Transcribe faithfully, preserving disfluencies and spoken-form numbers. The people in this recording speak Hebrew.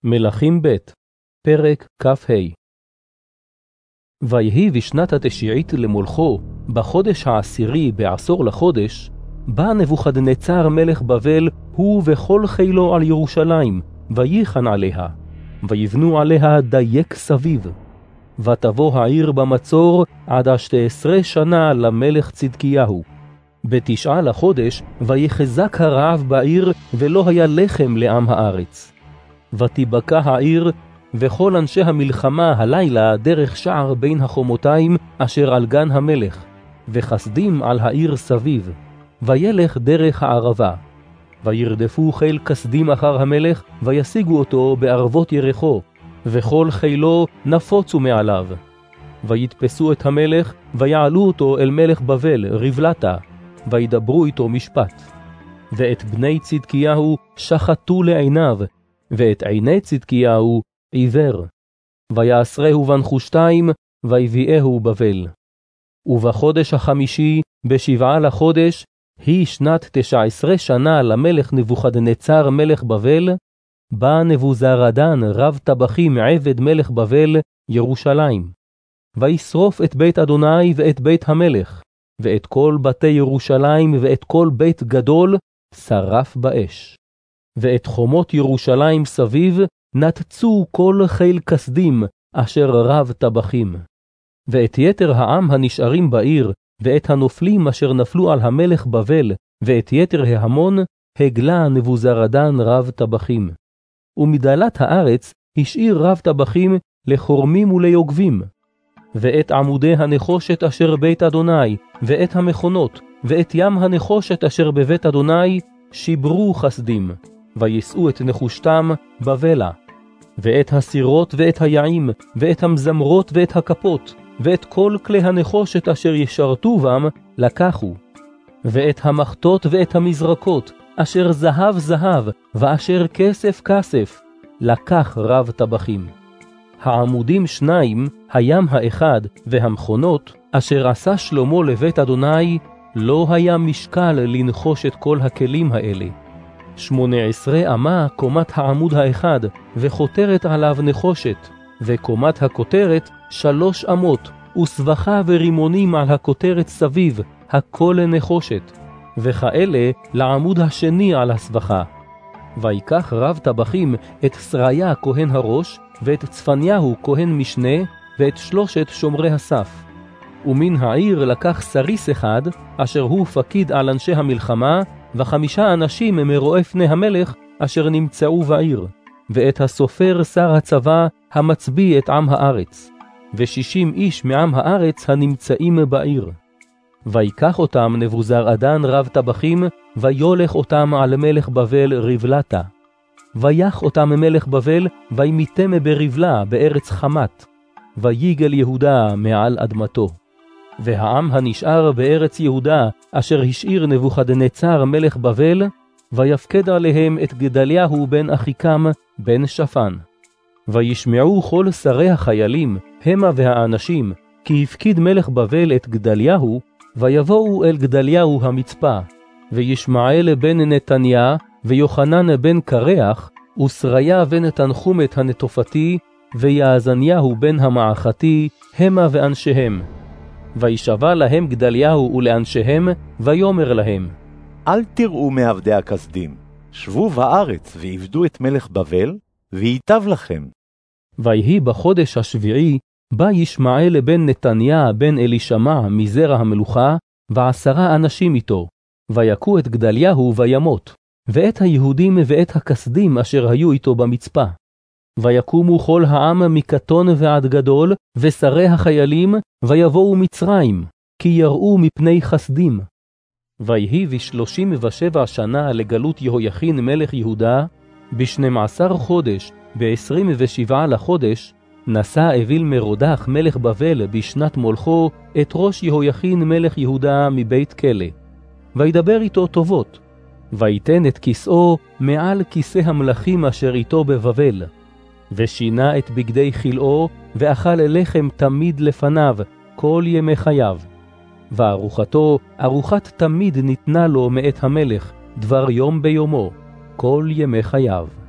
מלכים ב' פרק כ"ה. ויהי בשנת התשיעית למולכו, בחודש העשירי בעשור לחודש, בא נבוכדנצר מלך בבל, הוא וכל חילו על ירושלים, וייחן עליה, ויבנו עליה דייק סביב. ותבוא העיר במצור עד השתי עשרה שנה למלך צדקיהו. בתשעה לחודש ויחזק הרעב בעיר, ולא היה לחם לעם הארץ. ותיבקע העיר, וכל אנשי המלחמה הלילה דרך שער בין החומותיים אשר על גן המלך, וחסדים על העיר סביב, וילך דרך הערבה. וירדפו חיל כסדים אחר המלך, וישיגו אותו בערבות ירחו, וכל חילו נפוצו מעליו. ויתפסו את המלך, ויעלו אותו אל מלך בבל, ריבלתה, וידברו איתו משפט. ואת בני צדקיהו שחטו לעיניו, ואת עיני צדקיהו עיוור. ויעשרהו בנחושתיים, ויביאהו בבל. ובחודש החמישי, בשבעה לחודש, היא שנת תשע עשרה שנה למלך נבוכדנצר מלך בבל, בא נבוזראדן רב טבחים עבד מלך בבל ירושלים. וישרוף את בית אדוני ואת בית המלך, ואת כל בתי ירושלים ואת כל בית גדול שרף באש. ואת חומות ירושלים סביב נתצו כל חיל כסדים אשר רב טבחים. ואת יתר העם הנשארים בעיר, ואת הנופלים אשר נפלו על המלך בבל, ואת יתר ההמון, הגלה נבוזראדן רב טבחים. ומדלת הארץ השאיר רב טבחים לחורמים וליוגבים. ואת עמודי הנחושת אשר בית אדוני, ואת המכונות, ואת ים הנחושת אשר בבית אדוני, שיברו חסדים, ויסעו את נחושתם בבלה. ואת הסירות ואת היעים, ואת המזמרות ואת הכפות, ואת כל כלי הנחושת אשר ישרתו בם, לקחו. ואת המחטות ואת המזרקות, אשר זהב זהב, ואשר כסף כסף, לקח רב טבחים. העמודים שניים, הים האחד, והמכונות, אשר עשה שלמה לבית אדוני, לא היה משקל לנחוש את כל הכלים האלה. שמונה עשרה אמה קומת העמוד האחד, וכותרת עליו נחושת, וקומת הכותרת שלוש אמות, וסבכה ורימונים על הכותרת סביב, הכל נחושת, וכאלה לעמוד השני על הסבכה. ויקח רב טבחים את שריה כהן הראש, ואת צפניהו כהן משנה, ואת שלושת שומרי הסף. ומן העיר לקח סריס אחד, אשר הוא פקיד על אנשי המלחמה, וחמישה אנשים מרואי פני המלך, אשר נמצאו בעיר, ואת הסופר שר הצבא, המצביא את עם הארץ, ושישים איש מעם הארץ הנמצאים בעיר. ויקח אותם נבוזראדן רב טבחים, ויולך אותם על מלך בבל ריבלתה. ויח אותם מלך בבל, וימיתם בריבלה בארץ חמת, ויגל יהודה מעל אדמתו. והעם הנשאר בארץ יהודה, אשר השאיר נבוכדנצר מלך בבל, ויפקד עליהם את גדליהו בן אחיקם בן שפן. וישמעו כל שרי החיילים, המה והאנשים, כי הפקיד מלך בבל את גדליהו, ויבואו אל גדליהו המצפה, וישמעאל בן נתניה, ויוחנן בן קרח, ושריה בן תנחומת הנטופתי, ויעזניהו בן המעכתי, המה ואנשיהם. וישבע להם גדליהו ולאנשיהם, ויאמר להם, אל תראו מעבדי הכסדים, שבו בארץ ועבדו את מלך בבל, וייטב לכם. ויהי בחודש השביעי, בא ישמעאל בן נתניה בן אלישמע מזרע המלוכה, ועשרה אנשים איתו, ויכו את גדליהו וימות, ואת היהודים ואת הכסדים אשר היו איתו במצפה. ויקומו כל העם מקטון ועד גדול, ושרי החיילים, ויבואו מצרים, כי יראו מפני חסדים. ויהי בשלושים ושבע שנה לגלות יהויכין מלך יהודה, בשנים עשר חודש, בעשרים ושבעה לחודש, נשא אביל מרודח מלך בבל בשנת מולכו את ראש יהויכין מלך יהודה מבית כלא. וידבר איתו טובות, ויתן את כיסאו מעל כיסא המלכים אשר איתו בבבל. ושינה את בגדי חילאו, ואכל לחם תמיד לפניו, כל ימי חייו. וארוחתו, ארוחת תמיד ניתנה לו מאת המלך, דבר יום ביומו, כל ימי חייו.